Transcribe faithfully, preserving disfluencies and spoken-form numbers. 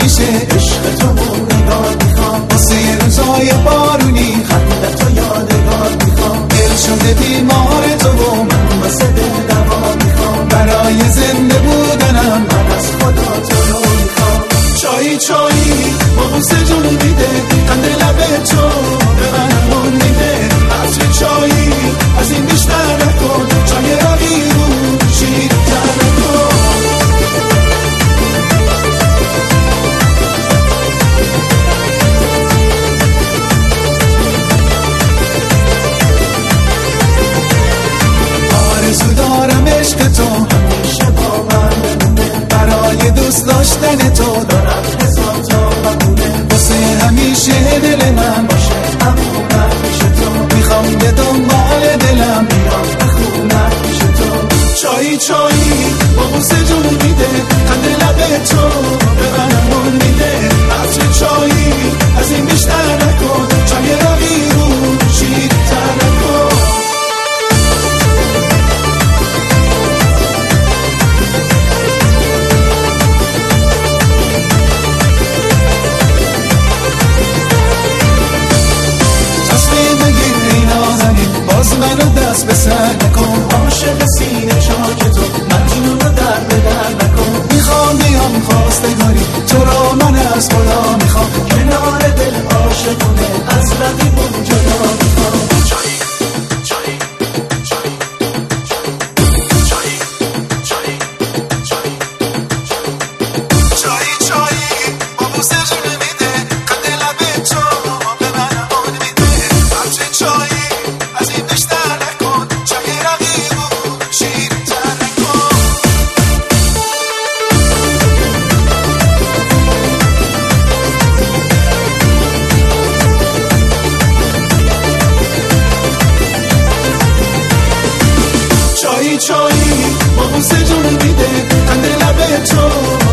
همیشه عشق تو نگار میخوام، واسه یه روزای بارونی خندت تو یادگار میخوام. دل شده بیمار تو و من واسه دل دوا میخوام، برای زنده بودنم من از خدا تو رو میخوام. چایی چایی با بوسه جون میده، قند لب تو به من امون میده. عطر چایی از این بیشتر نکن، چای رقی رو شیرین‌تر نکن. آرزو دارم عشق تو همیشه با من بمونه، برای دوست داشتن تو دارم هزار تا بهونه. واسه همیشه دل من باشه امونم پیش تو، میخوام به دنبال دلم بیام بخونم پیش تو. چایی چایی با بوسه جون میده، قند لب تو به من امون میده. عطر چایی از این بیشتر نکن، چای رقی رو شیرین‌تر نکن. باز منو دست به سر نکن، عاشق سینه چاک تو مجنون رو در به در نکن. میخوام بیام خواستگاری تو رو من از خدا میخوام، کنار دل عاشقونه از رقیبون جدا میخوام. چایی چایی چایی چایی چایی چایی چایی چایی با بوسه جون میده، قند لب تو به من امون میده. عطر چایی از این بیشتر نکن، چای رقیب و شیرین‌تر نکن. چایی چایی با بوسه جون میده، قند لب تو